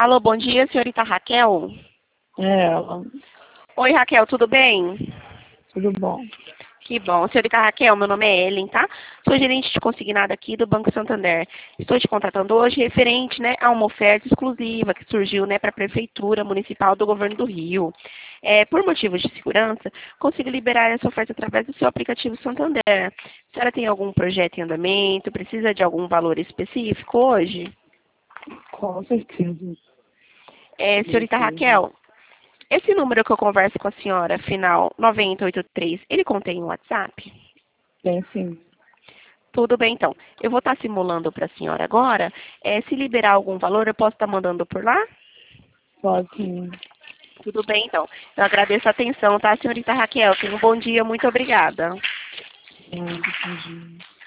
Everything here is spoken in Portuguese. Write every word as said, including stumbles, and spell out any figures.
Alô, bom dia, senhorita Raquel. É ela. Oi, Raquel, tudo bem? Tudo bom. Que bom. Senhorita Raquel, meu nome é Ellen, tá? Sou gerente de consignado aqui do Banco Santander. Estou te contratando hoje referente, né, a uma oferta exclusiva que surgiu, né, para a Prefeitura Municipal do Governo do Rio. É, por motivos de segurança, consigo liberar essa oferta através do seu aplicativo Santander. A senhora tem algum projeto em andamento? Precisa de algum valor específico hoje? Com certeza. É, senhorita Preciso. Raquel, esse número que eu converso com a senhora, final nove zero oito três, ele contém um WhatsApp? Tem sim. Tudo bem, então. Eu vou estar simulando para a senhora agora. É, se liberar algum valor, eu posso estar mandando por lá? Pode sim. Tudo bem, então. Eu agradeço a atenção, tá, senhorita Raquel? Tenha um bom dia, muito obrigada. Pode, entendi.